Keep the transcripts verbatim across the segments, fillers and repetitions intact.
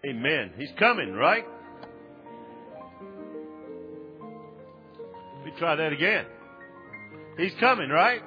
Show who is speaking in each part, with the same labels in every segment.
Speaker 1: Amen. He's coming, right? Let me try that again. He's coming, right?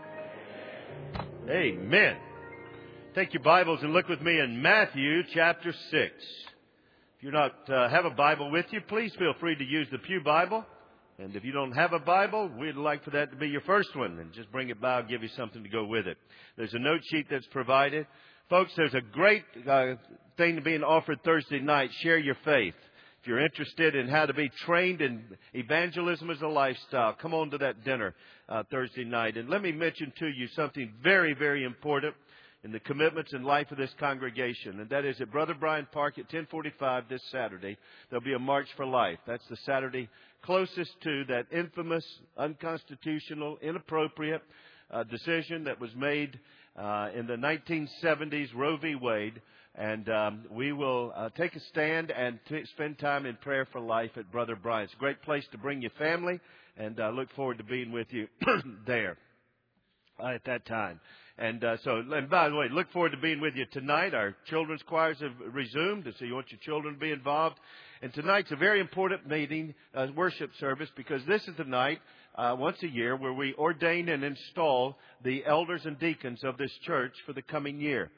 Speaker 1: Amen. Take your Bibles and look with me in Matthew chapter six. If you not uh, have a Bible with you, please feel free to use the Pew Bible. And if you don't have a Bible, we'd like for that to be your first one. And just bring it by. I'll give you something to go with it. There's a note sheet that's provided. Folks, there's a great uh, thing being offered Thursday night. Share your faith. If you're interested in how to be trained in evangelism as a lifestyle, come on to that dinner uh, Thursday night. And let me mention to you something very, very important in the commitments and life of this congregation. And that is at Brother Bryan Park at ten forty-five this Saturday. There'll be a March for Life. That's the Saturday closest to that infamous, unconstitutional, inappropriate uh, decision that was made uh, in the nineteen seventies, Roe v. Wade. And um, we will uh, take a stand and t- spend time in prayer for life at Brother Bryan. It's a great place to bring your family, and I uh, look forward to being with you there uh, at that time. And uh, so, and by the way, look forward to being with you tonight. Our children's choirs have resumed, so you want your children to be involved. And tonight's a very important meeting, uh, worship service, because this is the night, uh, once a year, where we ordain and install the elders and deacons of this church for the coming year.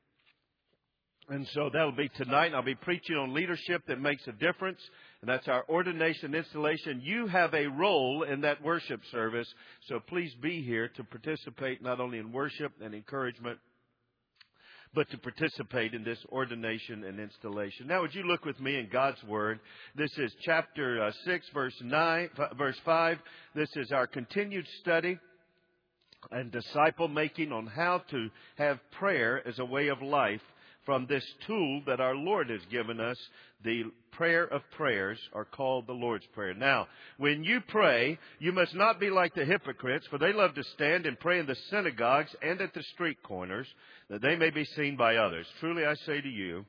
Speaker 1: And so that'll be tonight. I'll be preaching on leadership that makes a difference. And that's our ordination installation. You have a role in that worship service. So please be here to participate not only in worship and encouragement, but to participate in this ordination and installation. Now, would you look with me in God's Word? This is chapter uh, six, verse nine, verse five. This is our continued study and disciple making on how to have prayer as a way of life, from this tool that our Lord has given us. The prayer of prayers are called the Lord's Prayer. Now, when you pray, you must not be like the hypocrites, for they love to stand and pray in the synagogues and at the street corners, that they may be seen by others. Truly I say to you,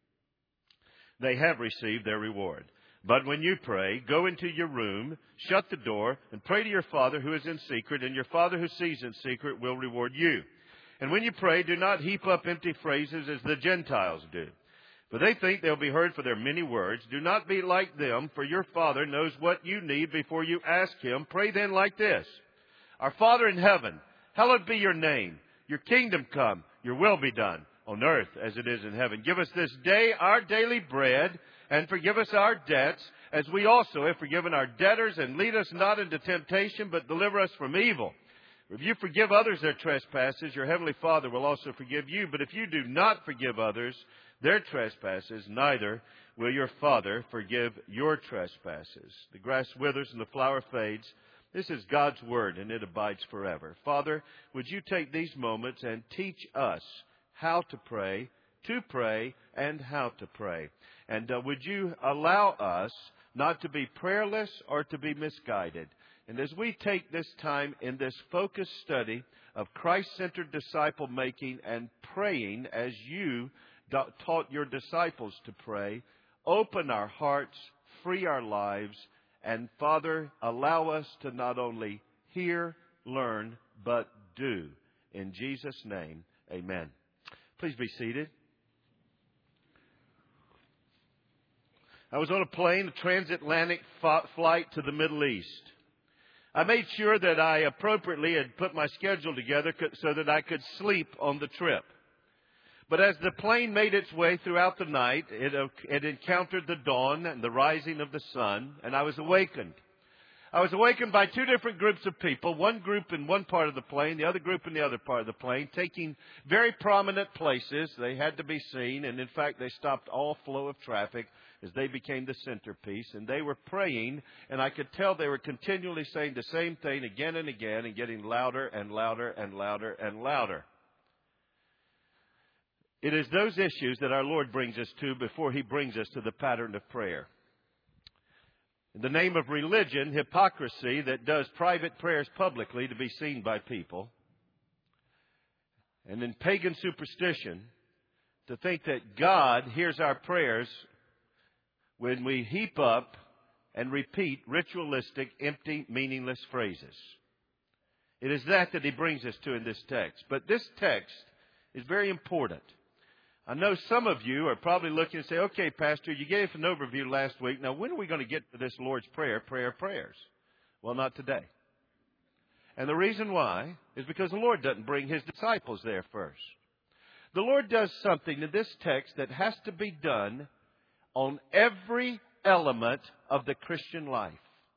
Speaker 1: they have received their reward. But when you pray, go into your room, shut the door, and pray to your Father who is in secret, and your Father who sees in secret will reward you. And when you pray, do not heap up empty phrases as the Gentiles do, for they think they'll be heard for their many words. Do not be like them, for your Father knows what you need before you ask Him. Pray then like this: Our Father in heaven, hallowed be your name. Your kingdom come, your will be done on earth as it is in heaven. Give us this day our daily bread, and forgive us our debts, as we also have forgiven our debtors. And lead us not into temptation, but deliver us from evil. If you forgive others their trespasses, your heavenly Father will also forgive you. But if you do not forgive others their trespasses, neither will your Father forgive your trespasses. The grass withers and the flower fades. This is God's Word, and it abides forever. Father, would you take these moments and teach us how to pray, to pray, and how to pray. And uh, would you allow us not to be prayerless or to be misguided. And as we take this time in this focused study of Christ-centered disciple making and praying as you taught your disciples to pray, open our hearts, free our lives, and Father, allow us to not only hear, learn, but do. In Jesus' name, amen. Please be seated. I was on a plane, a transatlantic flight to the Middle East. I made sure that I appropriately had put my schedule together so that I could sleep on the trip. But as the plane made its way throughout the night, it, it encountered the dawn and the rising of the sun, and I was awakened. I was awakened by two different groups of people, one group in one part of the plane, the other group in the other part of the plane, taking very prominent places. They had to be seen, and in fact, they stopped all flow of traffic as they became the centerpiece. And they were praying, and I could tell they were continually saying the same thing again and again and getting louder and louder and louder and louder. It is those issues that our Lord brings us to before He brings us to the pattern of prayer. In the name of religion, hypocrisy that does private prayers publicly to be seen by people. And in pagan superstition, to think that God hears our prayers when we heap up and repeat ritualistic, empty, meaningless phrases. It is that that He brings us to in this text. But this text is very important. I know some of you are probably looking and say, okay, Pastor, you gave us an overview last week. Now, when are we going to get to this Lord's Prayer, prayer of prayers? Well, not today. And the reason why is because the Lord doesn't bring His disciples there first. The Lord does something in this text that has to be done on every element of the Christian life.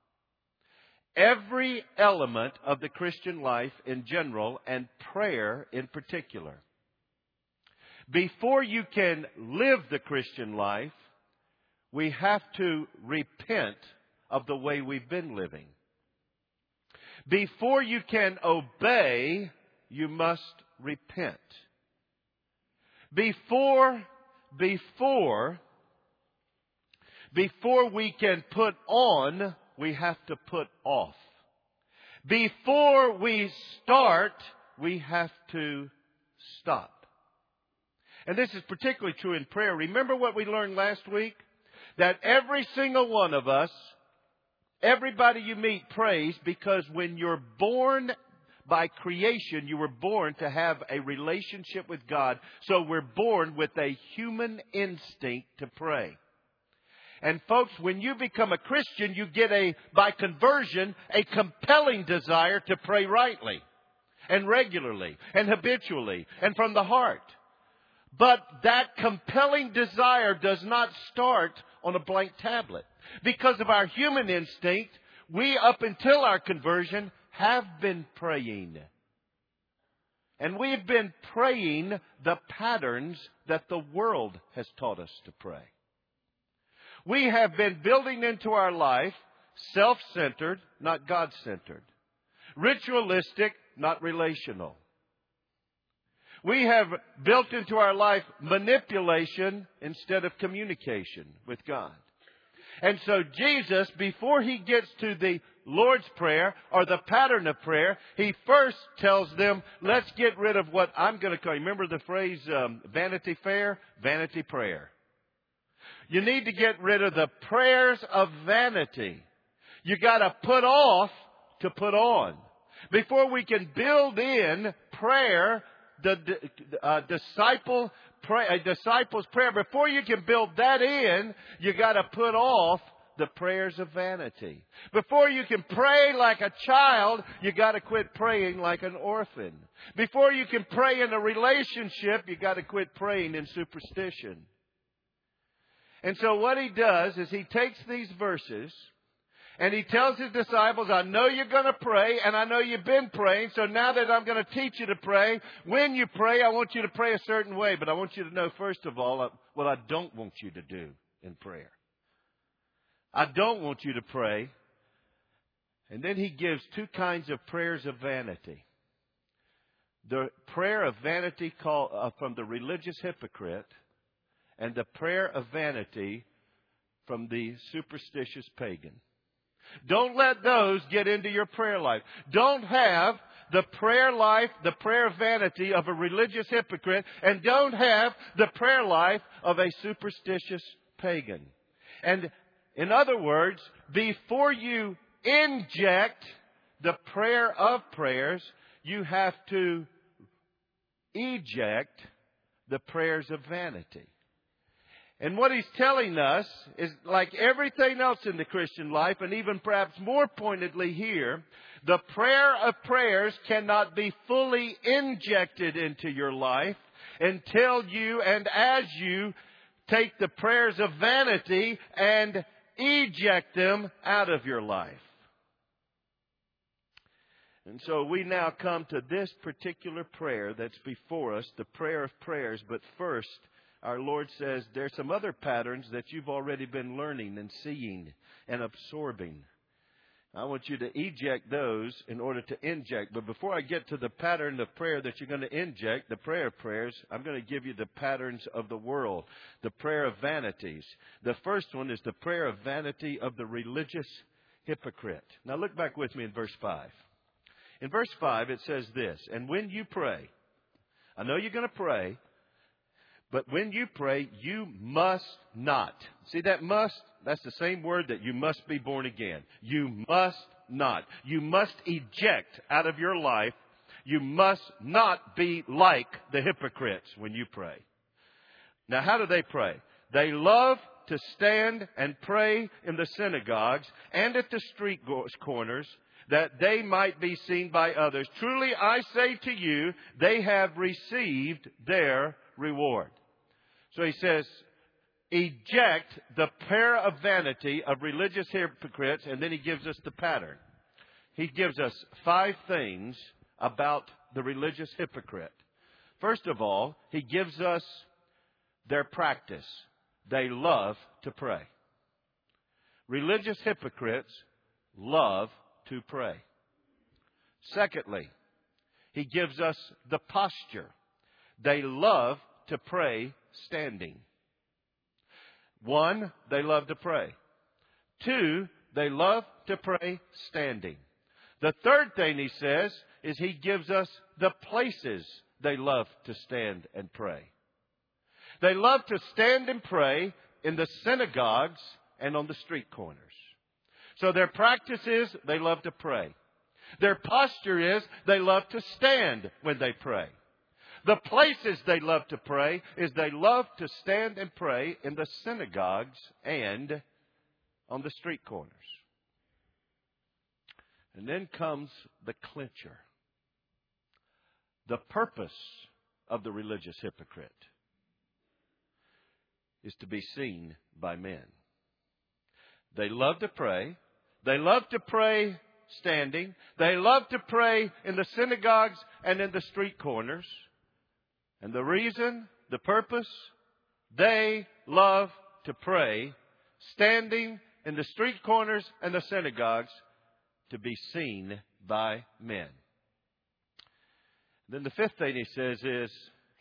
Speaker 1: Every element of the Christian life in general and prayer in particular. Before you can live the Christian life, we have to repent of the way we've been living. Before you can obey, you must repent. Before, before, before we can put on, we have to put off. Before we start, we have to stop. And this is particularly true in prayer. Remember what we learned last week? That every single one of us, everybody you meet prays because when you're born by creation, you were born to have a relationship with God. So we're born with a human instinct to pray. And folks, when you become a Christian, you get a, by conversion, a compelling desire to pray rightly and regularly and habitually and from the heart. But that compelling desire does not start on a blank tablet. Because of our human instinct, we, up until our conversion, have been praying. And we've been praying the patterns that the world has taught us to pray. We have been building into our life self-centered, not God-centered. Ritualistic, not relational. We have built into our life manipulation instead of communication with God. And so Jesus, before He gets to the Lord's Prayer or the pattern of prayer, He first tells them, let's get rid of what I'm going to call, remember the phrase um, Vanity Fair? Vanity prayer. You need to get rid of the prayers of vanity. You got to put off to put on. Before we can build in prayer, the uh, disciple pray, a disciple's prayer, before you can build that in, you got to put off the prayers of vanity. Before you can pray like a child, you got to quit praying like an orphan. Before you can pray in a relationship, you got to quit praying in superstition. And so what He does is He takes these verses and He tells His disciples, I know you're going to pray and I know you've been praying. So now that I'm going to teach you to pray, when you pray, I want you to pray a certain way. But I want you to know, first of all, what I don't want you to do in prayer. I don't want you to pray. And then He gives two kinds of prayers of vanity. The prayer of vanity called, uh, from the religious hypocrite, and the prayer of vanity from the superstitious pagan. Don't let those get into your prayer life. Don't have the prayer life, the prayer of vanity of a religious hypocrite, and don't have the prayer life of a superstitious pagan. And in other words, before you inject the prayer of prayers, you have to eject the prayers of vanity. And what He's telling us is, like everything else in the Christian life, and even perhaps more pointedly here, the prayer of prayers cannot be fully injected into your life until you and as you take the prayers of vanity and eject them out of your life. And so we now come to this particular prayer that's before us, the prayer of prayers. But first, our Lord says there's some other patterns that you've already been learning and seeing and absorbing. I want you to eject those in order to inject. But before I get to the pattern of prayer that you're going to inject, the prayer of prayers, I'm going to give you the patterns of the world, the prayer of vanities. The first one is the prayer of vanity of the religious hypocrite. Now look back with me in verse five. In verse five it says this, and when you pray, I know you're going to pray, but when you pray, you must not. See that must? That's the same word that you must be born again. You must not. You must eject out of your life. You must not be like the hypocrites when you pray. Now, how do they pray? They love to stand and pray in the synagogues and at the street corners, that they might be seen by others. Truly, I say to you, they have received their reward. So he says, eject the pair of vanity of religious hypocrites, and then he gives us the pattern. He gives us five things about the religious hypocrite. First of all, he gives us their practice. They love to pray. Religious hypocrites love to pray. Secondly, he gives us the posture. They love to pray standing. One, they love to pray. Two, they love to pray standing. The third thing he says is he gives us the places they love to stand and pray. They love to stand and pray in the synagogues and on the street corners. So their practice is they love to pray. Their posture is they love to stand when they pray. The places they love to pray is they love to stand and pray in the synagogues and on the street corners. And then comes the clincher. The purpose of the religious hypocrite is to be seen by men. They love to pray. They love to pray standing. They love to pray in the synagogues and in the street corners. And the reason, the purpose, they love to pray standing in the street corners and the synagogues to be seen by men. Then the fifth thing he says is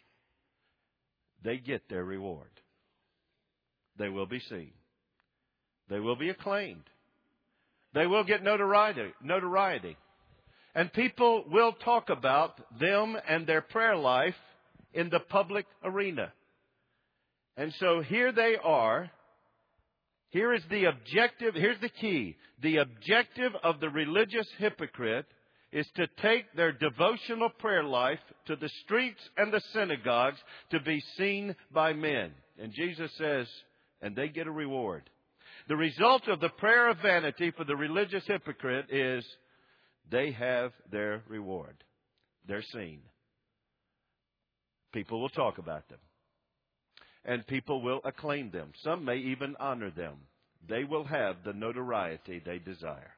Speaker 1: they get their reward. They will be seen. They will be acclaimed. They will get notoriety. notoriety. And people will talk about them and their prayer life in the public arena. And so here they are. Here is the objective. Here's the key. The objective of the religious hypocrite is to take their devotional prayer life to the streets and the synagogues to be seen by men. And Jesus says, and they get a reward. The result of the prayer of vanity for the religious hypocrite is they have their reward. They're seen. People will talk about them. And people will acclaim them. Some may even honor them. They will have the notoriety they desire.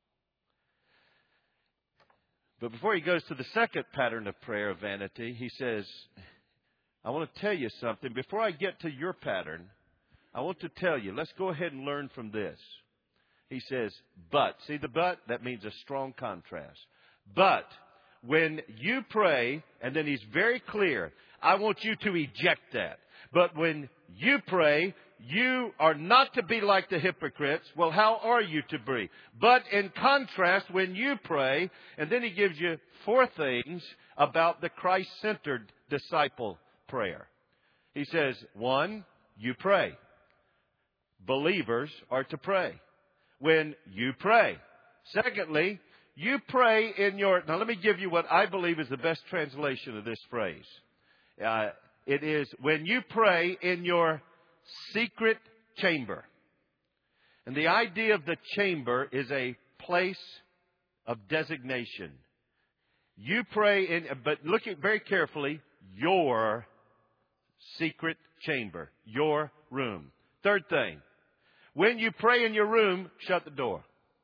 Speaker 1: But before he goes to the second pattern of prayer of vanity, he says, I want to tell you something. Before I get to your pattern, I want to tell you, let's go ahead and learn from this. He says, but. See the but? That means a strong contrast. But when you pray, and then he's very clear, I want you to eject that. But when you pray, you are not to be like the hypocrites. Well, how are you to be? But in contrast, when you pray, and then he gives you four things about the Christ-centered disciple prayer. He says, one, you pray. Believers are to pray when you pray. Secondly, you pray in your... Now, let me give you what I believe is the best translation of this phrase. Uh, it is when you pray in your secret chamber. And the idea of the chamber is a place of designation. You pray in... But look at very carefully, your secret chamber, your room. Third thing, when you pray in your room, shut the door.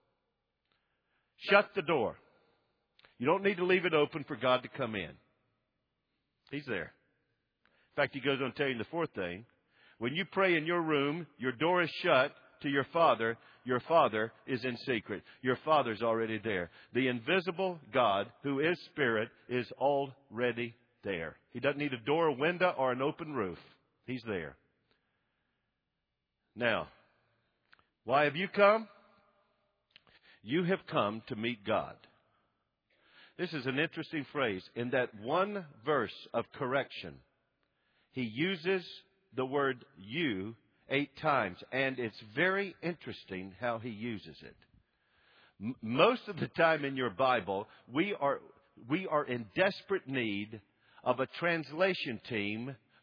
Speaker 1: Shut the door. You don't need to leave it open for God to come in. He's there. In fact, he goes on to tell you the fourth thing. When you pray in your room, your door is shut to your Father. Your Father is in secret. Your Father's already there. The invisible God, who is Spirit, is already there. He doesn't need a door, a window, or an open roof. He's there. Now, why have you come? You have come to meet God. This is an interesting phrase. In that one verse of correction, he uses the word you eight times. And it's very interesting how he uses it. M- most of the time in your Bible, we are, we are in desperate need of a translation team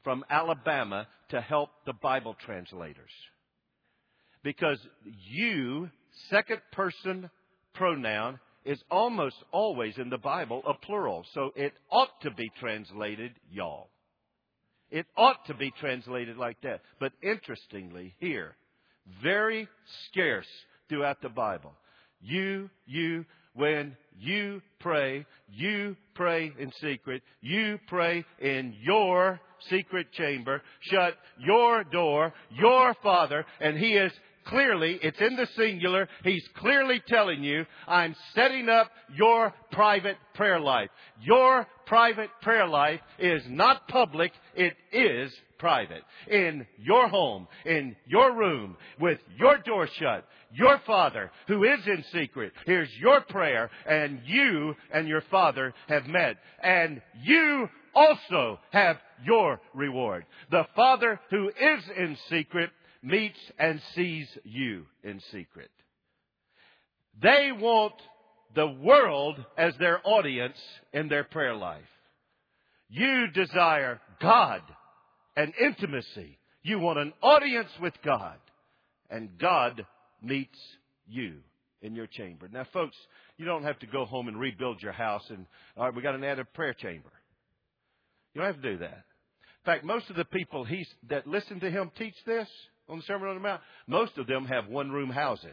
Speaker 1: from Alabama to help the Bible translators. Because you, second person pronoun, is almost always in the Bible a plural. So it ought to be translated y'all. It ought to be translated like that. But interestingly, here, very scarce throughout the Bible. You, you, when you pray, you pray in secret, you pray in your secret chamber, shut your door, your Father, and He is clearly, it's in the singular, He's clearly telling you, I'm setting up your private prayer life. Your private prayer life is not public, it is private. In your home, in your room, with your door shut, your Father who is in secret, here's your prayer, and you and your Father have met. And you also have your reward. The Father who is in secret meets and sees you in secret. They want the world as their audience in their prayer life. You desire God and intimacy. You want an audience with God. And God meets you in your chamber. Now, folks, you don't have to go home and rebuild your house and, all right, we got an added prayer chamber. You don't have to do that. In fact, most of the people he's, that listen to him teach this on the Sermon on the Mount, most of them have one-room houses.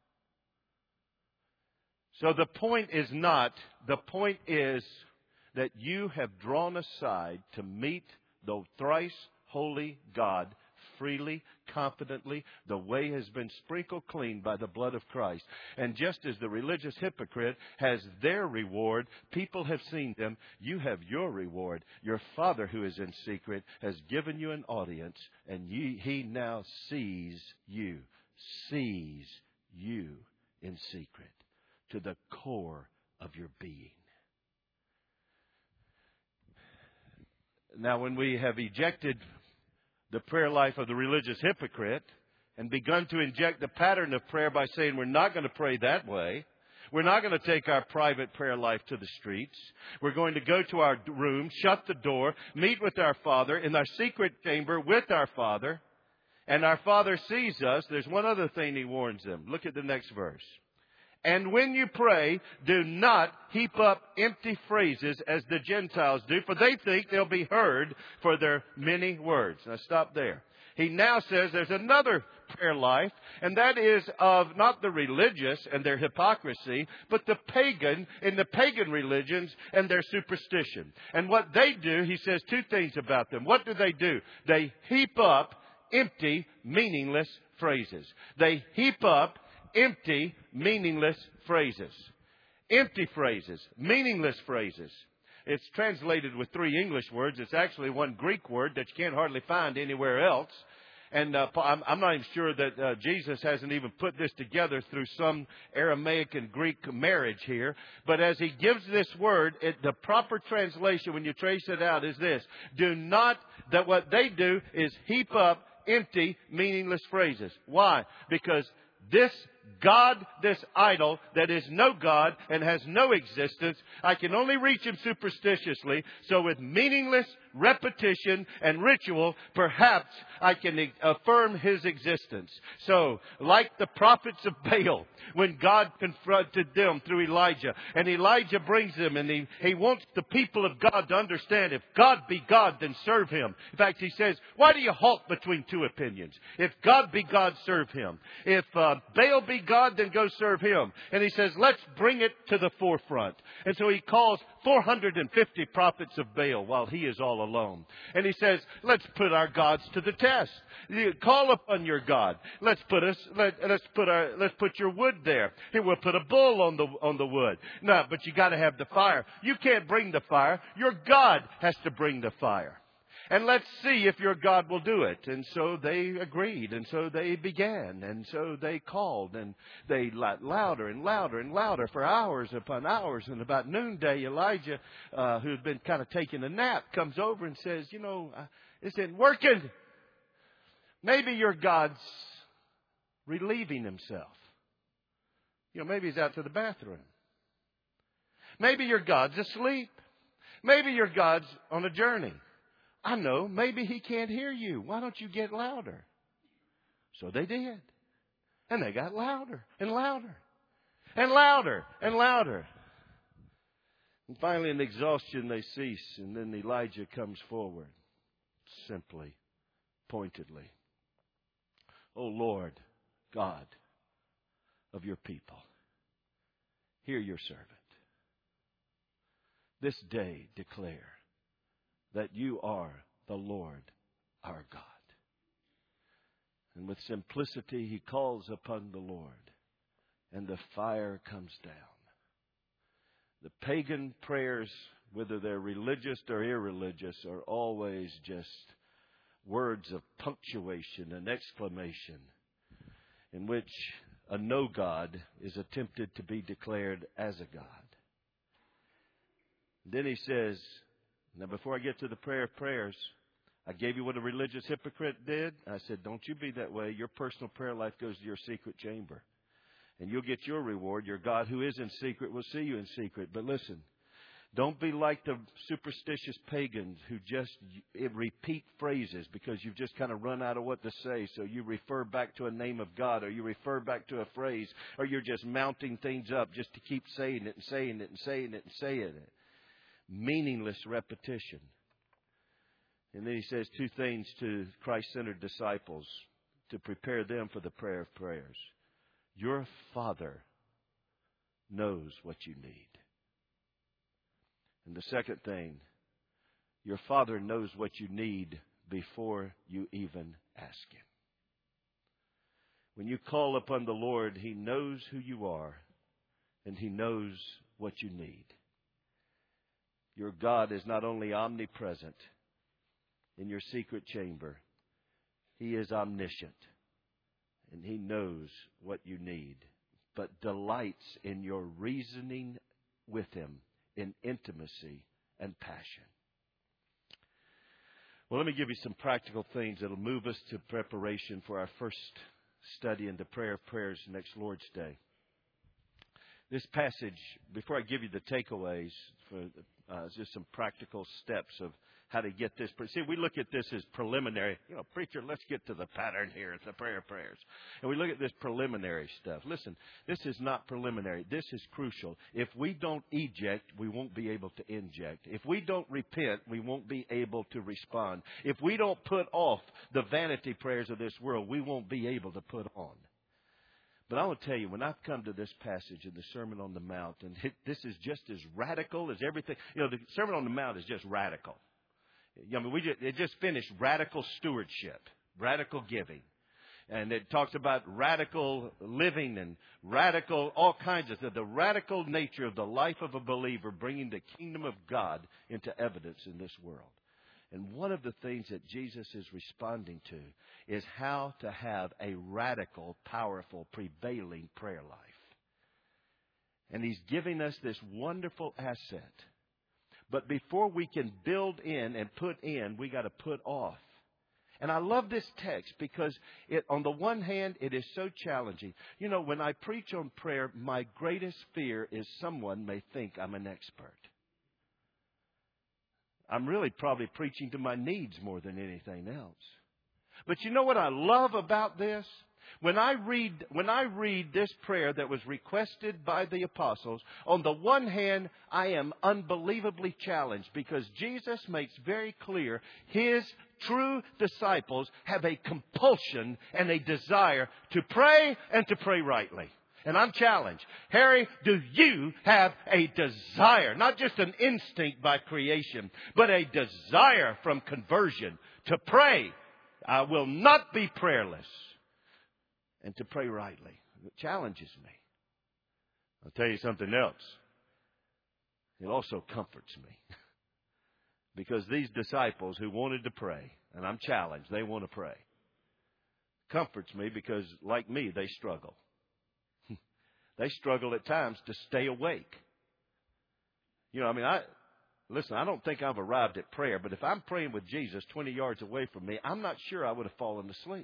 Speaker 1: So the point is not, the point is that you have drawn aside to meet the thrice holy God freely, confidently. The way has been sprinkled clean by the blood of Christ. And just as the religious hypocrite has their reward, people have seen them, you have your reward. Your Father who is in secret has given you an audience, and you, He now sees you, sees you in secret to the core of your being. Now, when we have ejected the prayer life of the religious hypocrite and begun to inject the pattern of prayer by saying we're not going to pray that way. We're not going to take our private prayer life to the streets. We're going to go to our room, shut the door, meet with our Father in our secret chamber with our Father. And our Father sees us. There's one other thing He warns them. Look at the next verse. And when you pray, do not heap up empty phrases as the Gentiles do, for they think they'll be heard for their many words. Now stop there. He now says there's another prayer life, and that is of not the religious and their hypocrisy, but the pagan in the pagan religions and their superstition. And what they do, he says two things about them. What do they do? They heap up empty, meaningless phrases. They heap up empty, meaningless phrases. Empty phrases, meaningless phrases. It's translated with three English words. It's actually one Greek word that you can't hardly find anywhere else. And uh, I'm, I'm not even sure that uh, Jesus hasn't even put this together through some Aramaic and Greek marriage here. But as he gives this word, it, the proper translation, when you trace it out, is this. Do not, that what they do is heap up empty, meaningless phrases. Why? Because this God, this idol that is no God and has no existence, I can only reach Him superstitiously. So with meaningless repetition and ritual, perhaps I can affirm His existence. So, like the prophets of Baal, when God confronted them through Elijah, and Elijah brings them, and he, he wants the people of God to understand, if God be God, then serve Him. In fact, he says, why do you halt between two opinions? If God be God, serve Him. If uh, Baal be God, then go serve him. And he says, let's bring it to the forefront. And so he calls four hundred fifty prophets of Baal while he is all alone. And he says, let's put our gods to the test. Call upon your God. Let's put us, let, let's put our, let's put your wood there. Here, we'll put a bull on the, on the wood. No, but you got to have the fire. You can't bring the fire. Your God has to bring the fire. And let's see if your God will do it. And so they agreed. And so they began. And so they called. And they louder and louder and louder for hours upon hours. And about noonday, Elijah, uh, who had been kind of taking a nap, comes over and says, you know, uh, this isn't working. Maybe your God's relieving himself. You know, maybe he's out to the bathroom. Maybe your God's asleep. Maybe your God's on a journey. I know, maybe he can't hear you. Why don't you get louder? So they did. And they got louder and louder and louder and louder. And finally, in exhaustion, they cease. And then Elijah comes forward, simply, pointedly. O Lord, God of your people, hear your servant. This day declare that you are the Lord our God. And with simplicity, he calls upon the Lord, and the fire comes down. The pagan prayers, whether they're religious or irreligious, are always just words of punctuation and exclamation in which a no God is attempted to be declared as a God. Then he says, now before I get to the prayer of prayers, I gave you what a religious hypocrite did. I said, don't you be that way. Your personal prayer life goes to your secret chamber. And you'll get your reward. Your God who is in secret will see you in secret. But listen, don't be like the superstitious pagans who just repeat phrases because you've just kind of run out of what to say. So you refer back to a name of God, or you refer back to a phrase, or you're just mounting things up just to keep saying it and saying it and saying it and saying it. Meaningless repetition. And then he says two things to Christ-centered disciples to prepare them for the prayer of prayers. Your Father knows what you need. And the second thing, your Father knows what you need before you even ask Him. When you call upon the Lord, He knows who you are, and He knows what you need. Your God is not only omnipresent in your secret chamber, He is omniscient, and He knows what you need, but delights in your reasoning with Him in intimacy and passion. Well, let me give you some practical things that will move us to preparation for our first study into prayer of prayers next Lord's Day. This passage, before I give you the takeaways, for uh, just some practical steps of how to get this. See, we look at this as preliminary. You know, preacher, let's get to the pattern here. It's the prayer of prayers. And we look at this preliminary stuff. Listen, this is not preliminary. This is crucial. If we don't eject, we won't be able to inject. If we don't repent, we won't be able to respond. If we don't put off the vanity prayers of this world, we won't be able to put on. But I will tell you, when I've come to this passage in the Sermon on the Mount, and it, this is just as radical as everything. You know, the Sermon on the Mount is just radical. I mean, we just, it just finished radical stewardship, radical giving. And it talks about radical living and radical, all kinds of, the, the radical nature of the life of a believer, bringing the kingdom of God into evidence in this world. And one of the things that Jesus is responding to is how to have a radical, powerful, prevailing prayer life. And He's giving us this wonderful asset. But before we can build in and put in, we got to put off. And I love this text because it, on the one hand, it is so challenging. You know, when I preach on prayer, my greatest fear is someone may think I'm an expert. I'm really probably preaching to my needs more than anything else. But you know what I love about this? When I read, when I read this prayer that was requested by the apostles, on the one hand, I am unbelievably challenged because Jesus makes very clear His true disciples have a compulsion and a desire to pray and to pray rightly. And I'm challenged. Harry, do you have a desire, not just an instinct by creation, but a desire from conversion to pray? I will not be prayerless. And to pray rightly. It challenges me. I'll tell you something else. It also comforts me. Because these disciples who wanted to pray, and I'm challenged, they want to pray. Comforts me because, like me, they struggle. They struggle at times to stay awake. You know, I mean, I listen, I don't think I've arrived at prayer, but if I'm praying with Jesus twenty yards away from me, I'm not sure I would have fallen asleep.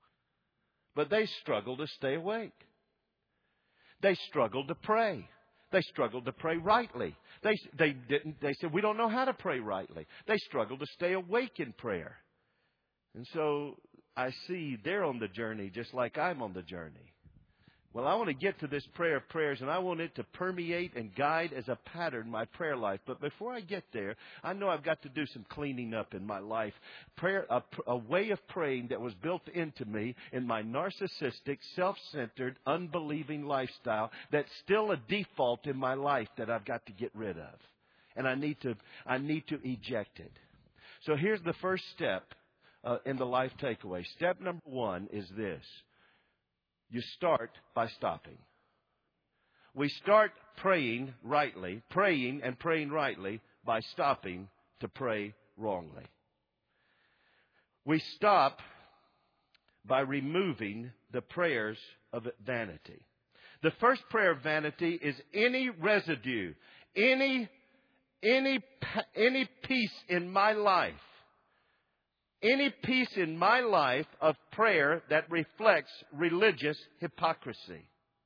Speaker 1: But they struggle to stay awake. They struggle to pray. They struggled to pray rightly. They, they didn't, they said, we don't know how to pray rightly. They struggled to stay awake in prayer. And so I see they're on the journey just like I'm on the journey. Well, I want to get to this prayer of prayers, and I want it to permeate and guide as a pattern my prayer life. But before I get there, I know I've got to do some cleaning up in my life. Prayer, a, a way of praying that was built into me in my narcissistic, self-centered, unbelieving lifestyle that's still a default in my life that I've got to get rid of. And I need to, I need to eject it. So here's the first step uh, in the life takeaway. Step number one is this. You start by stopping. We start praying rightly, praying and praying rightly by stopping to pray wrongly. We stop by removing the prayers of vanity. The first prayer of vanity is any residue, any, any, any piece in my life. Any piece in my life of prayer that reflects religious hypocrisy.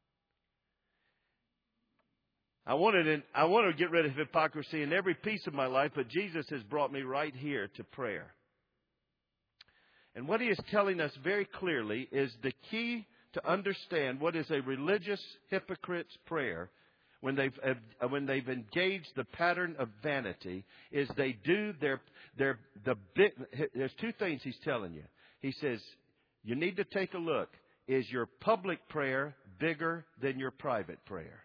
Speaker 1: I wanted, I want to get rid of hypocrisy in every piece of my life, but Jesus has brought me right here to prayer. And what He is telling us very clearly is the key to understand what is a religious hypocrite's prayer when they've uh, when they've engaged the pattern of vanity is they do their their the bit. There's two things He's telling you. He says you need to take a look. Is your public prayer bigger than your private prayer?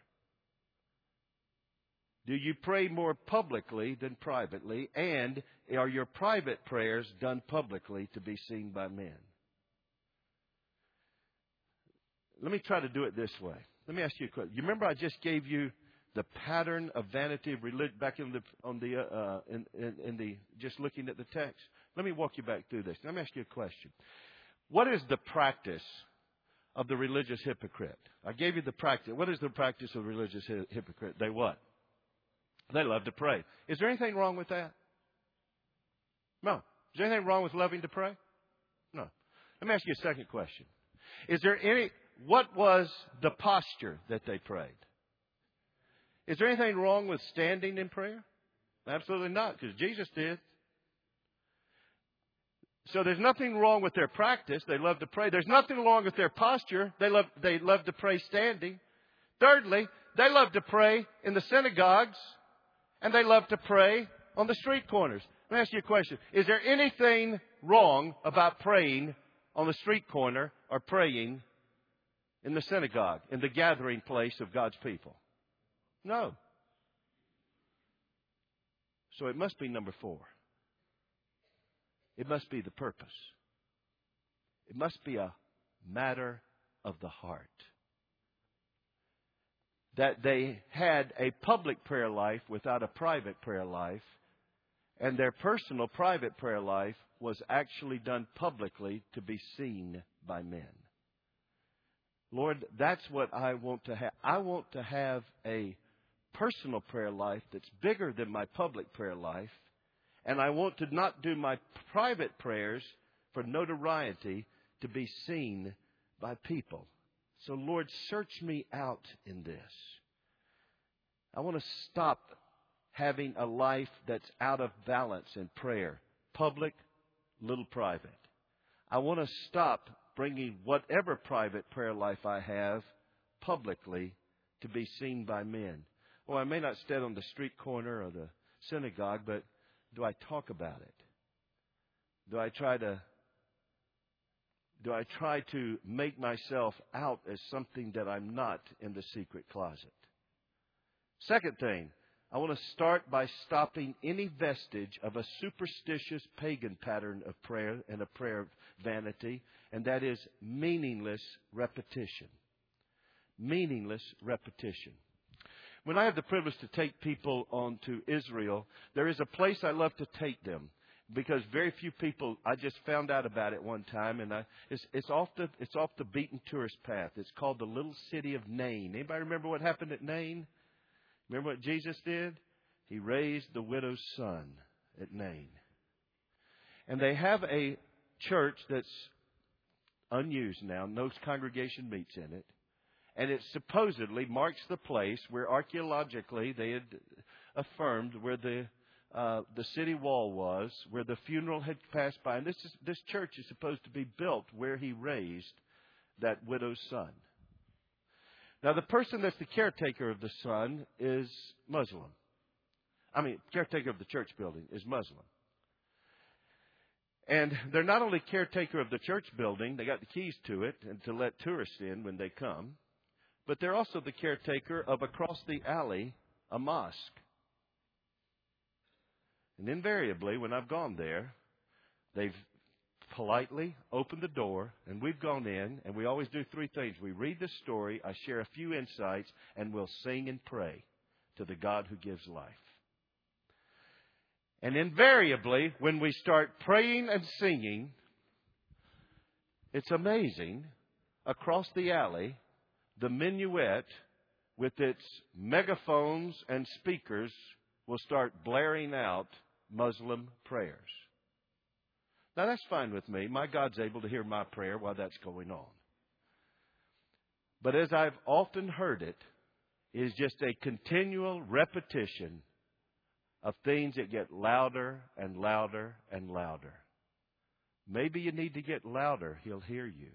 Speaker 1: Do you pray more publicly than privately? And are your private prayers done publicly to be seen by men? Let me try to do it this way. Let me ask you a question. You remember I just gave you the pattern of vanity of religion back in the on the uh, in, in, in the just looking at the text. Let me walk you back through this. Let me ask you a question. What is the practice of the religious hypocrite? I gave you the practice. What is the practice of the religious hypocrite? They what? They love to pray. Is there anything wrong with that? No. Is there anything wrong with loving to pray? No. Let me ask you a second question. Is there any What was the posture that they prayed? Is there anything wrong with standing in prayer? Absolutely not, because Jesus did. So there's nothing wrong with their practice. They love to pray. There's nothing wrong with their posture. They love, they love to pray standing. Thirdly, they love to pray in the synagogues, and they love to pray on the street corners. Let me ask you a question. Is there anything wrong about praying on the street corner or praying in the synagogue, in the gathering place of God's people? No. So it must be number four. It must be the purpose. It must be a matter of the heart. That they had a public prayer life without a private prayer life, and their personal private prayer life was actually done publicly to be seen by men. Lord, that's what I want to have. I want to have a personal prayer life that's bigger than my public prayer life. And I want to not do my private prayers for notoriety to be seen by people. So, Lord, search me out in this. I want to stop having a life that's out of balance in prayer. Public, little private. I want to stop bringing whatever private prayer life I have publicly to be seen by men. Well, I may not stand on the street corner or the synagogue, but do I talk about it? Do I try to do I try to make myself out as something that I'm not in the secret closet? Second thing, I want to start by stopping any vestige of a superstitious pagan pattern of prayer and a prayer of vanity, and that is meaningless repetition. Meaningless repetition. When I have the privilege to take people on to Israel, there is a place I love to take them because very few people, I just found out about it one time, and I, it's, it's, off the, it's off the beaten tourist path. It's called the little city of Nain. Anybody remember what happened at Nain? Remember what Jesus did? He raised the widow's son at Nain. And they have a church that's unused now. No congregation meets in it. And it supposedly marks the place where archaeologically they had affirmed where the uh, the city wall was, where the funeral had passed by. And this is, this church is supposed to be built where he raised that widow's son. Now, the person that's the caretaker of the son is Muslim. I mean, caretaker of the church building is Muslim. And they're not only caretaker of the church building, they got the keys to it and to let tourists in when they come, but they're also the caretaker of across the alley, a mosque. And invariably, when I've gone there, they've politely opened the door, and we've gone in, and we always do three things. We read the story, I share a few insights, and we'll sing and pray to the God who gives life. And invariably, when we start praying and singing, it's amazing. Across the alley, the minuet with its megaphones and speakers will start blaring out Muslim prayers. Now, that's fine with me. My God's able to hear my prayer while that's going on. But as I've often heard it, it is just a continual repetition of things that get louder and louder and louder. Maybe you need to get louder. He'll hear you.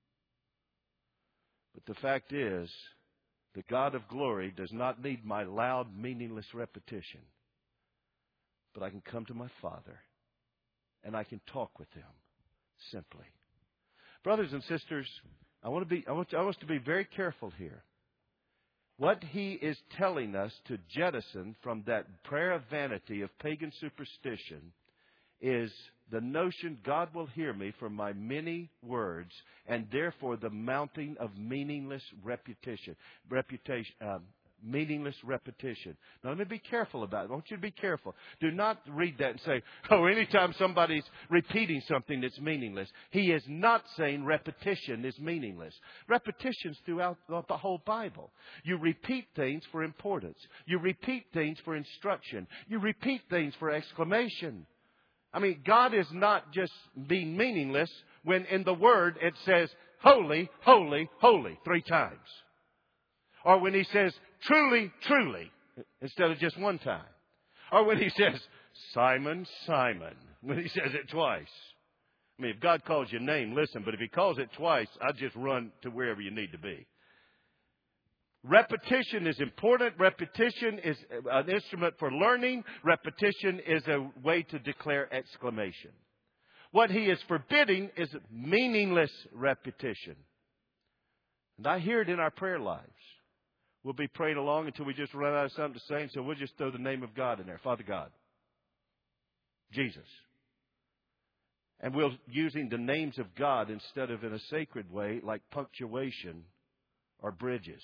Speaker 1: But the fact is, the God of glory does not need my loud, meaningless repetition. But I can come to my Father, and I can talk with Him simply. Brothers and sisters, I want to be, I want, I want us to be very careful here. What He is telling us to jettison from that prayer of vanity, of pagan superstition, is the notion God will hear me from my many words, and therefore the mounting of meaningless repetition, reputation, um, meaningless repetition. Now, let me be careful about it. I want you to be careful. Do not read that and say, oh, anytime somebody's repeating something that's meaningless. He is not saying repetition is meaningless. Repetition's throughout the whole Bible. You repeat things for importance. You repeat things for instruction. You repeat things for exclamation. I mean, God is not just being meaningless when in the Word it says, holy, holy, holy, three times. Or when He says, truly, truly, instead of just one time. Or when He says, Simon, Simon, when He says it twice. I mean, if God calls your name, listen, but if He calls it twice, I'd just run to wherever you need to be. Repetition is important. Repetition is an instrument for learning. Repetition is a way to declare exclamation. What He is forbidding is meaningless repetition. And I hear it in our prayer lives. We'll be praying along until we just run out of something to say, and so we'll just throw the name of God in there. Father God. Jesus. And we're using the names of God instead of in a sacred way like punctuation or bridges.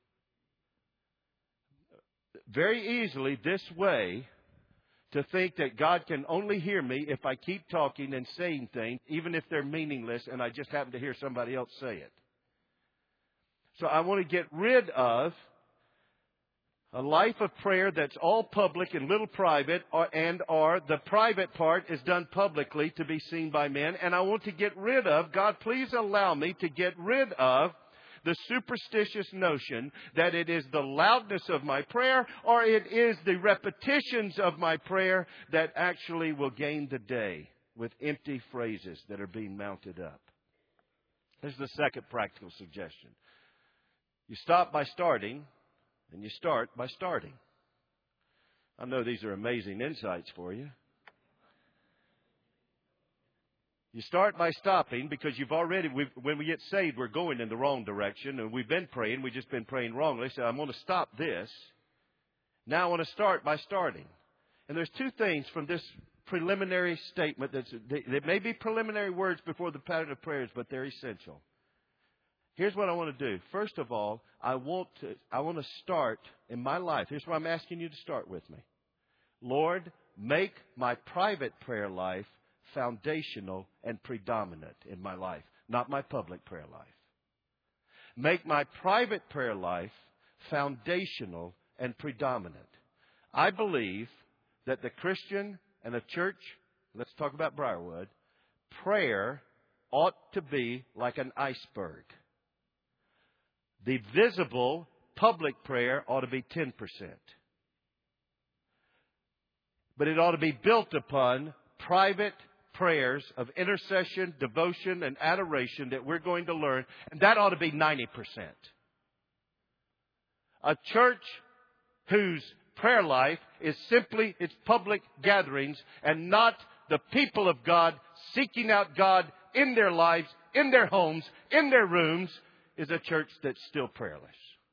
Speaker 1: Very easily this way to think that God can only hear me if I keep talking and saying things, even if they're meaningless and I just happen to hear somebody else say it. So I want to get rid of a life of prayer that's all public and little private, or, and or the private part is done publicly to be seen by men. And I want to get rid of, God, please allow me to get rid of the superstitious notion that it is the loudness of my prayer or it is the repetitions of my prayer that actually will gain the day with empty phrases that are being mounted up. Here's the second practical suggestion. You stop by starting, and you start by starting. I know these are amazing insights for you. You start by stopping because you've already, we've, when we get saved, we're going in the wrong direction. And we've been praying, we've just been praying wrongly. So I'm going to stop this. Now I want to start by starting. And there's two things from this preliminary statement. That's, there may be preliminary words before the pattern of prayers, but they're essential. Here's what I want to do. First of all, I want to, I want to start in my life. Here's what I'm asking you to start with me. Lord, make my private prayer life foundational and predominant in my life, not my public prayer life. Make my private prayer life foundational and predominant. I believe that the Christian and the church, let's talk about Briarwood, prayer ought to be like an iceberg. The visible public prayer ought to be ten percent. But it ought to be built upon private prayers of intercession, devotion, and adoration that we're going to learn. And that ought to be ninety percent. A church whose prayer life is simply its public gatherings and not the people of God seeking out God in their lives, in their homes, in their rooms, is a church that's still prayerless.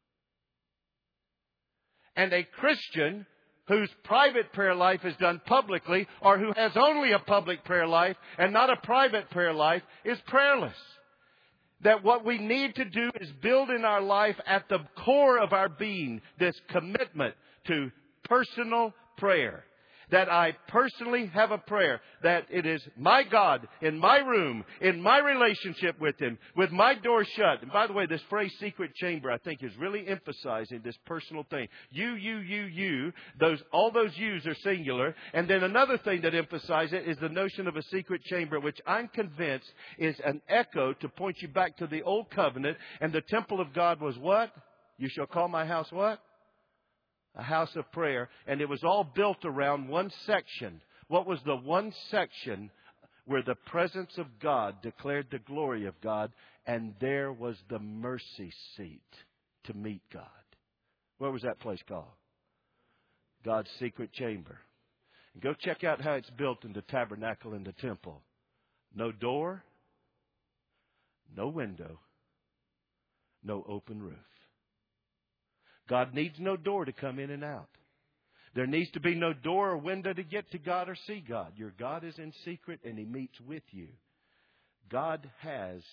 Speaker 1: And a Christian whose private prayer life is done publicly, or who has only a public prayer life and not a private prayer life, is prayerless. That what we need to do is build in our life at the core of our being this commitment to personal prayer. That I personally have a prayer. That it is my God in my room, in my relationship with Him, with my door shut. And by the way, this phrase secret chamber, I think, is really emphasizing this personal thing. You, you, you, you. Those, all those yous are singular. And then another thing that emphasizes it is the notion of a secret chamber, which I'm convinced is an echo to point you back to the old covenant. And the temple of God was what? You shall call my house what? A house of prayer. And it was all built around one section. What was the one section where the presence of God declared the glory of God? And there was the mercy seat to meet God. What was that place called? God's secret chamber. And go check out how it's built in the tabernacle in the temple. No door, no window, no open roof. God needs no door to come in and out. There needs to be no door or window to get to God or see God. Your God is in secret and He meets with you. God has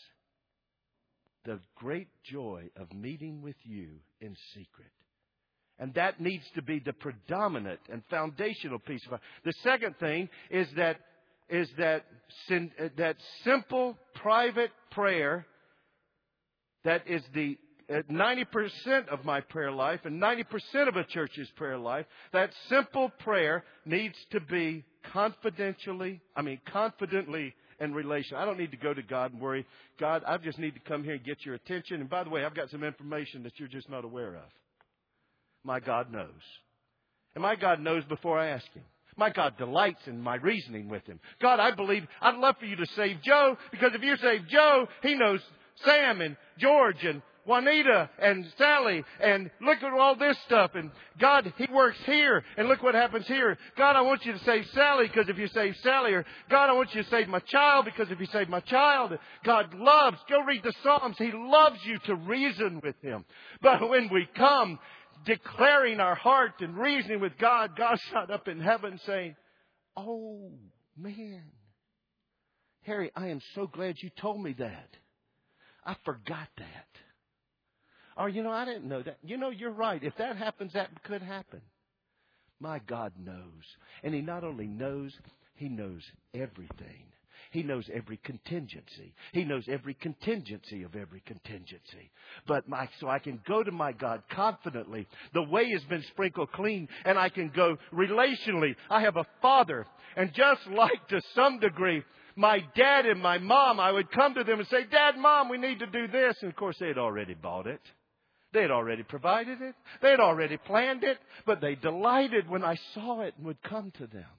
Speaker 1: the great joy of meeting with you in secret. And that needs to be the predominant and foundational piece of it. The second thing is that is that that simple private prayer that is the ninety percent of my prayer life and ninety percent of a church's prayer life. That simple prayer needs to be confidentially, I mean confidently and relational. I don't need to go to God and worry, God, I just need to come here and get your attention. And by the way, I've got some information that you're just not aware of. My God knows. And my God knows before I ask Him. My God delights in my reasoning with Him. God, I believe, I'd love for you to save Joe, because if you save Joe, He knows Sam and George and Juanita and Sally, and look at all this stuff. And God, He works here, and look what happens here. God, I want you to save Sally, because if you save Sally, or God, I want you to save my child, because if you save my child, God loves. Go read the Psalms. He loves you to reason with Him. But when we come declaring our heart and reasoning with God, God's not up in heaven saying, "Oh man, Harry, I am so glad you told me that. I forgot that." Or, you know, I didn't know that. You know, you're right. If that happens, that could happen. My God knows. And He not only knows, He knows everything. He knows every contingency. He knows every contingency of every contingency. But my, so I can go to my God confidently. The way has been sprinkled clean, and I can go relationally. I have a Father. And just like to some degree, my dad and my mom, I would come to them and say, "Dad, Mom, we need to do this." And of course, they had already bought it. They had already provided it. They had already planned it. But they delighted when I saw it and would come to them.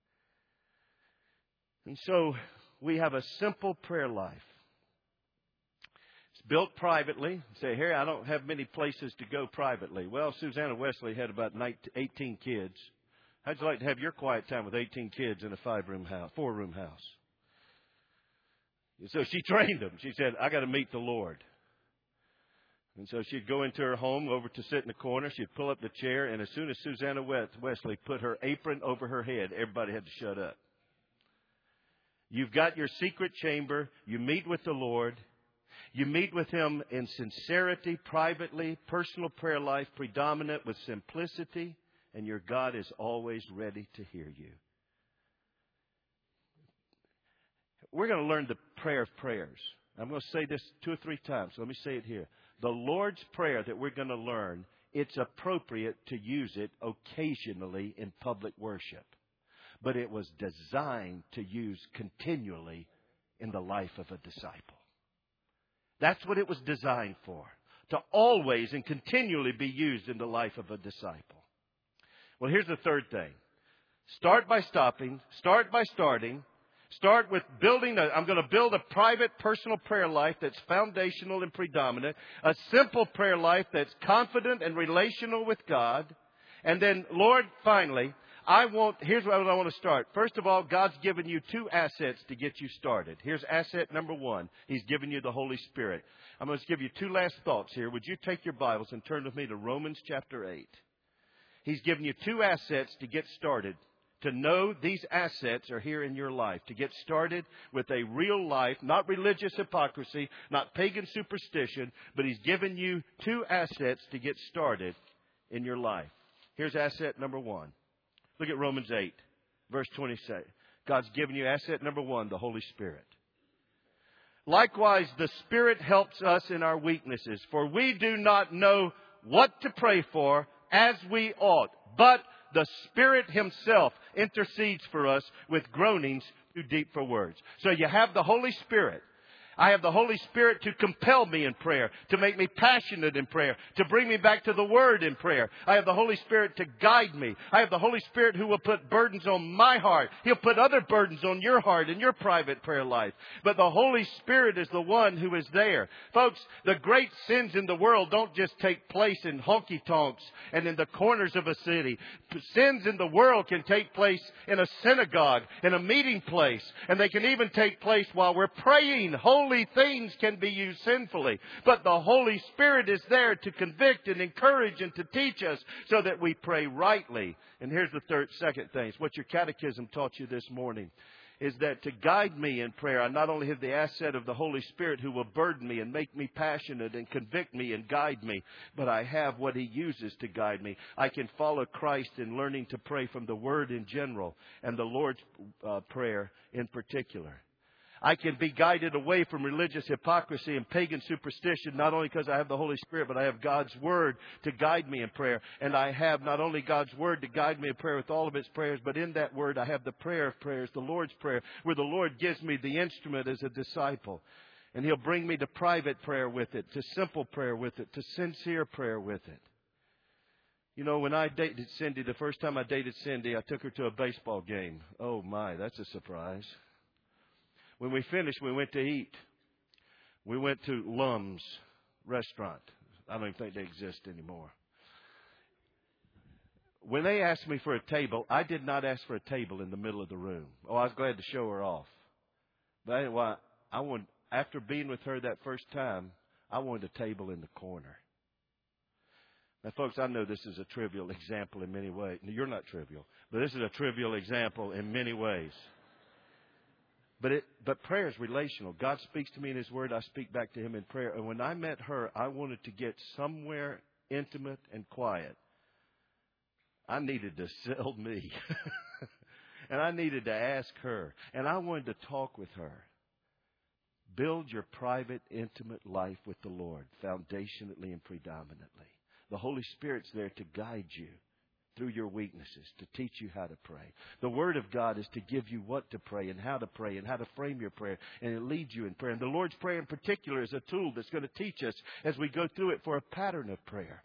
Speaker 1: And so we have a simple prayer life. It's built privately. You say, "Harry, I don't have many places to go privately." Well, Susanna Wesley had about eighteen kids. How'd you like to have your quiet time with eighteen kids in a five-room house, four-room house? So she trained them. She said, "I got to meet the Lord." And so she'd go into her home over to sit in the corner. She'd pull up the chair. And as soon as Susanna Wesley put her apron over her head, everybody had to shut up. You've got your secret chamber. You meet with the Lord. You meet with Him in sincerity, privately, personal prayer life, predominant with simplicity. And your God is always ready to hear you. We're going to learn the prayer of prayers. I'm going to say this two or three times. Let me say it here. The Lord's Prayer that we're going to learn, it's appropriate to use it occasionally in public worship. But it was designed to use continually in the life of a disciple. That's what it was designed for. to always and continually be used in the life of a disciple. Well, here's the third thing. Start by stopping. Start by starting. Start with building. A, I'm going to build a private, personal prayer life that's foundational and predominant. A simple prayer life that's confident and relational with God. And then, Lord, finally, I want, here's what I want to start. First of all, God's given you two assets to get you started. Here's asset number one. He's given you the Holy Spirit. I'm going to give you two last thoughts here. Would you take your Bibles and turn with me to Romans chapter eight? He's given you two assets to get started. To know these assets are here in your life. To get started with a real life, not religious hypocrisy, not pagan superstition, but He's given you two assets to get started in your life. Here's asset number one. Look at Romans eight, verse twenty-six. God's given you asset number one, the Holy Spirit. Likewise, the Spirit helps us in our weaknesses, for we do not know what to pray for as we ought, but the Spirit Himself intercedes for us with groanings too deep for words. So you have the Holy Spirit. I have the Holy Spirit to compel me in prayer, to make me passionate in prayer, to bring me back to the Word in prayer. I have the Holy Spirit to guide me. I have the Holy Spirit who will put burdens on my heart. He'll put other burdens on your heart in your private prayer life. But the Holy Spirit is the one who is there. Folks, the great sins in the world don't just take place in honky-tonks and in the corners of a city. Sins in the world can take place in a synagogue, in a meeting place, and they can even take place while we're praying. Holy Holy things can be used sinfully, but the Holy Spirit is there to convict and encourage and to teach us so that we pray rightly. And here's the third, second thing. It's what your catechism taught you this morning, is that to guide me in prayer, I not only have the asset of the Holy Spirit who will burden me and make me passionate and convict me and guide me, but I have what He uses to guide me. I can follow Christ in learning to pray from the Word in general and the Lord's uh, Prayer in particular. I can be guided away from religious hypocrisy and pagan superstition, not only because I have the Holy Spirit, but I have God's Word to guide me in prayer. And I have not only God's Word to guide me in prayer with all of its prayers, but in that Word I have the prayer of prayers, the Lord's Prayer, where the Lord gives me the instrument as a disciple. And He'll bring me to private prayer with it, to simple prayer with it, to sincere prayer with it. You know, when I dated Cindy, the first time I dated Cindy, I took her to a baseball game. Oh my, that's a surprise. When we finished, we went to eat. We went to Lum's restaurant. I don't even think they exist anymore. When they asked me for a table, I did not ask for a table in the middle of the room. Oh, I was glad to show her off. But anyway, I wanted, after being with her that first time, I wanted a table in the corner. Now, folks, I know this is a trivial example in many ways. You're not trivial, but this is a trivial example in many ways. But it, but prayer is relational. God speaks to me in His Word. I speak back to Him in prayer. And when I met her, I wanted to get somewhere intimate and quiet. I needed to sell me. And I needed to ask her. And I wanted to talk with her. Build your private, intimate life with the Lord, foundationally and predominantly. The Holy Spirit's there to guide you through your weaknesses, to teach you how to pray. The Word of God is to give you what to pray and how to pray and how to frame your prayer, and it leads you in prayer. And the Lord's Prayer in particular is a tool that's going to teach us as we go through it for a pattern of prayer.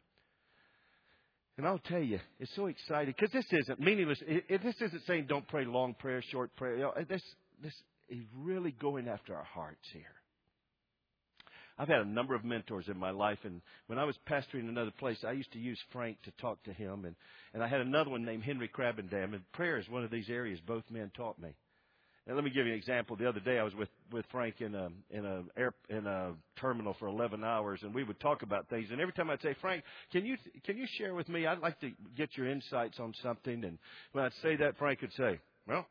Speaker 1: And I'll tell you, it's so exciting, because this isn't meaningless. It, it, this isn't saying don't pray long prayers, short prayer. You know, this, this is really going after our hearts here. I've had a number of mentors in my life, and when I was pastoring another place, I used to use Frank to talk to him, and, and I had another one named Henry Krabbendam, and prayer is one of these areas both men taught me. And let me give you an example. The other day I was with, with Frank in a in a air, in a terminal for eleven hours, and we would talk about things. And every time I'd say, Frank, can you can you share with me? I'd like to get your insights on something. And when I'd say that, Frank would say, well,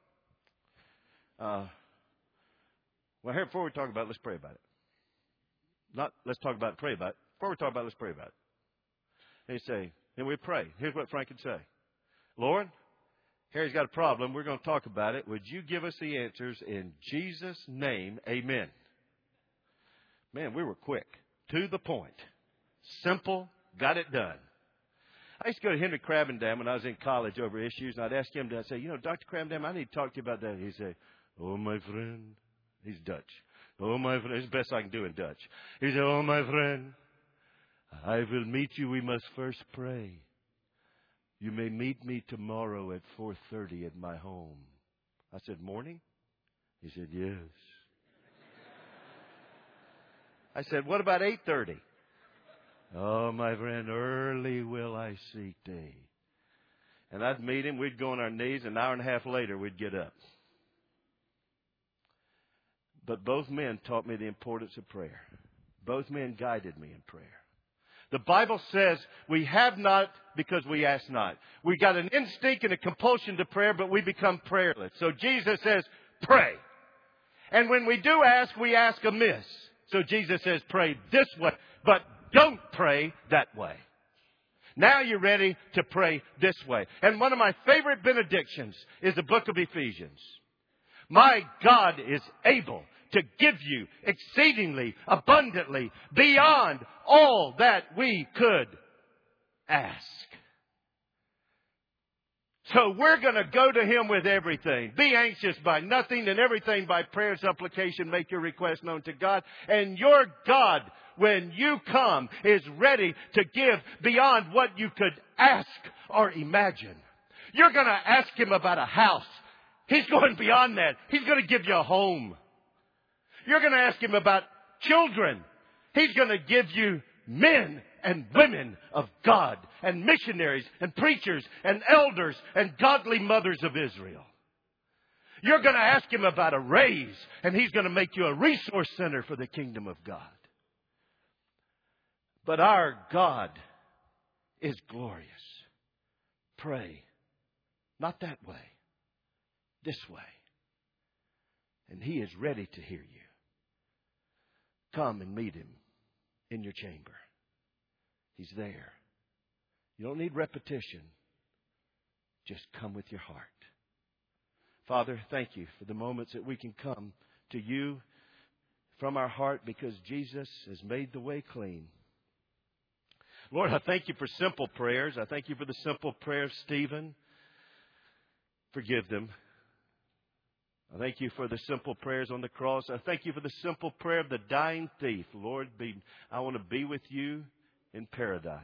Speaker 1: uh, well, here before we talk about it, let's pray about it. Not let's talk about it, pray about it. Before we talk about it, let's pray about it. And he'd say, then we pray. Here's what Frank would say. Lord, Harry's got a problem. We're going to talk about it. Would you give us the answers in Jesus' name? Amen. Man, we were quick. To the point. Simple. Got it done. I used to go to Henry Krabbendam when I was in college over issues, and I'd ask him to, I'd say, you know, Doctor Krabbendam, I need to talk to you about that. He'd say, oh, my friend. He's Dutch. Oh, my friend. It's the best I can do in Dutch. He said, oh, my friend, I will meet you. We must first pray. You may meet me tomorrow at four thirty at my home. I said, morning? He said, yes. I said, what about eight thirty? Oh, my friend, early will I seek thee. And I'd meet him. We'd go on our knees. An hour and a half later, we'd get up. But both men taught me the importance of prayer. Both men guided me in prayer. The Bible says we have not because we ask not. We got an instinct and a compulsion to prayer, but we become prayerless. So Jesus says, pray. And when we do ask, we ask amiss. So Jesus says, pray this way, but don't pray that way. Now you're ready to pray this way. And one of my favorite benedictions is the book of Ephesians. My God is able to give you exceedingly abundantly beyond all that we could ask. So we're going to go to Him with everything. Be anxious by nothing, and everything by prayer and supplication. Make your request known to God. And your God, when you come, is ready to give beyond what you could ask or imagine. You're going to ask Him about a house. He's going beyond that. He's going to give you a home. You're going to ask Him about children. He's going to give you men and women of God and missionaries and preachers and elders and godly mothers of Israel. You're going to ask Him about a raise, and He's going to make you a resource center for the kingdom of God. But our God is glorious. Pray. Not that way. This way. And He is ready to hear you. Come and meet Him in your chamber. He's there. You don't need repetition. Just come with your heart. Father, thank You for the moments that we can come to You from our heart because Jesus has made the way clean. Lord, I thank You for simple prayers. I thank You for the simple prayer of Stephen. Forgive them. I thank You for the simple prayers on the cross. I thank You for the simple prayer of the dying thief. Lord, be, I want to be with You in paradise.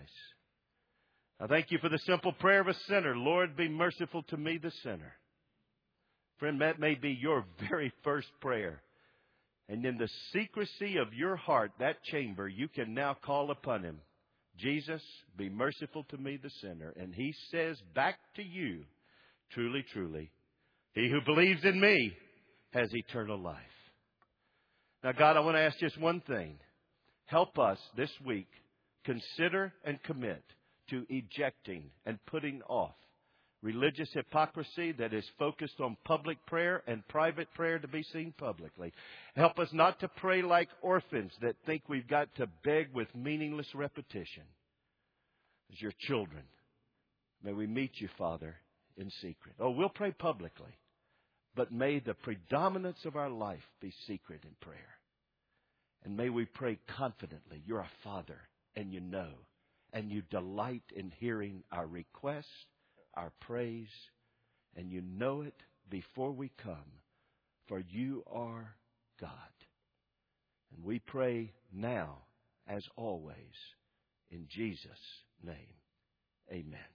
Speaker 1: I thank You for the simple prayer of a sinner. Lord, be merciful to me, the sinner. Friend, that may be your very first prayer. And in the secrecy of your heart, that chamber, you can now call upon Him. Jesus, be merciful to me, the sinner. And He says back to you, truly, truly, he who believes in me has eternal life. Now, God, I want to ask just one thing. Help us this week consider and commit to ejecting and putting off religious hypocrisy that is focused on public prayer and private prayer to be seen publicly. Help us not to pray like orphans that think we've got to beg with meaningless repetition. As your children, may we meet You, Father, in secret. Oh, we'll pray publicly. But may the predominance of our life be secret in prayer. And may we pray confidently. You're a Father, and You know. And You delight in hearing our requests, our praise. And You know it before we come. For You are God. And we pray now, as always, in Jesus' name. Amen.